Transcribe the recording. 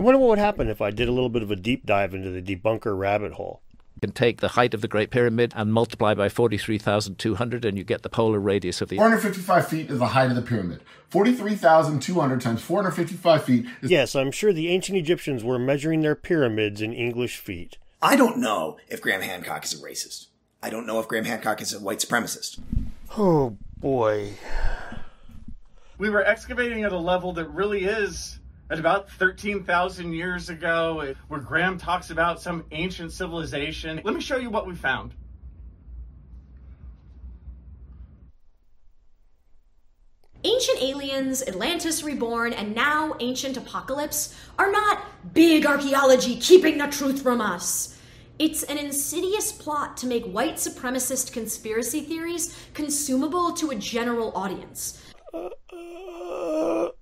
I wonder what would happen if I did a little bit of a deep dive into the debunker rabbit hole. You can take the height of the Great Pyramid and multiply by 43,200 and you get the polar radius of the... 455 feet is the height of the pyramid. 43,200 times 455 feet is... Yes, I'm sure the ancient Egyptians were measuring their pyramids in English feet. I don't know if Graham Hancock is a racist. I don't know if Graham Hancock is a white supremacist. Oh, boy. We were excavating at a level that really is at about 13,000 years ago, where Graham talks about some ancient civilization. Let me show you what we found. Ancient Aliens, Atlantis Reborn, and now Ancient Apocalypse are not big archaeology keeping the truth from us. It's an insidious plot to make white supremacist conspiracy theories consumable to a general audience.